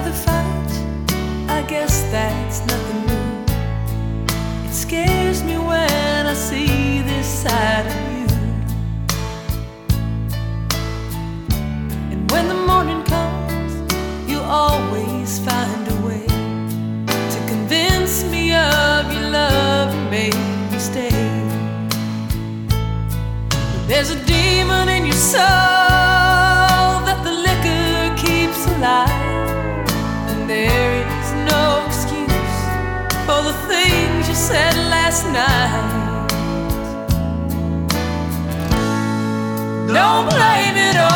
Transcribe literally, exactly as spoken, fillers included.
the fight, I guess that's nothing new. It scares me when I see this side of you. And when the morning comes, you always find a way to convince me of your love and make me stay. But there's a demon in your soul that the liquor keeps alive, and there is no excuse for the things you said last night. Don't blame it